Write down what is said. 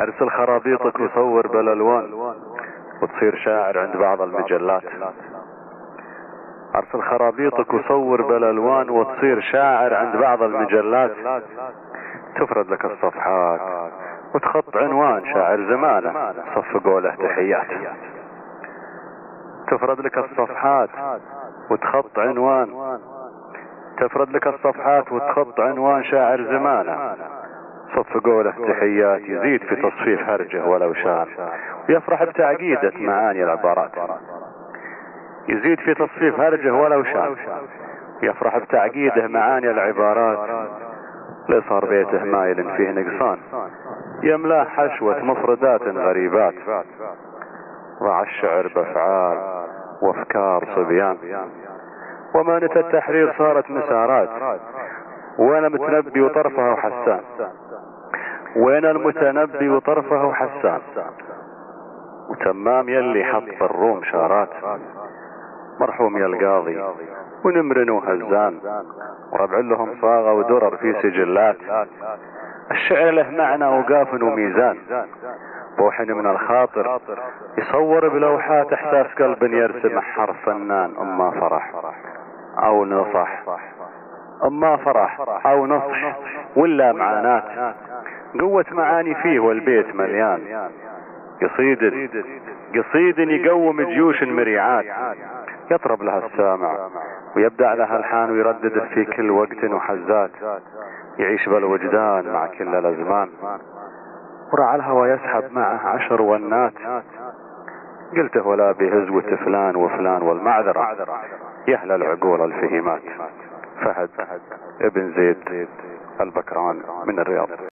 ارسل خرابيطك وصور بالالوان وتصير شاعر عند بعض المجلات. ارسل خرابيطك وصور بالالوان وتصير شاعر عند بعض المجلات. تفرد لك الصفحات وتخط عنوان شاعر زمانه صفقوا له تحيات. تفرد لك الصفحات وتخط عنوان، تفرد لك الصفحات وتخط عنوان شاعر زمانه صفقوا له تحيات. يزيد في تصفيف هرجه ولو شان ويفرح بتعقيدة معاني العبارات. يزيد في تصفيف هرجه ولو شان يفرح بتعقيده معاني العبارات. ليه صار بيته مايل فيه نقصان يملاه حشوة مفردات غريبات. ضاع الشعر بأفعال وافكار صبيان ومانة التحرير صارت مسارات. وين المتنبي وطرفه حسان، وين المتنبي وطرفه حسان. وتمام يلي حط بالروم شارات. مرحوم يا القاضي ونمرن وهزان وربع لهم صاغة ودرر في سجلات. الشعر له معنى وقاف وميزان بوحن من الخاطر يصور بلوحات احساس قلب يرسم حرف فنان. اما فرح او نصح، اما فرح او نصح ولا معاناة. قوة معاني فيه والبيت مليان. قصيد يقوم جيوش مريعات. يطرب لها السامع ويبدع لها الحان ويردد في كل وقت وحزات. يعيش بالوجدان مع كل الازمان ورع الهوى يسحب معه 10 ونات. قلته ولا بهزوة فلان وفلان والمعذرة يهل العقول الفهيمات. فهد ابن زيد البكران من الرياض.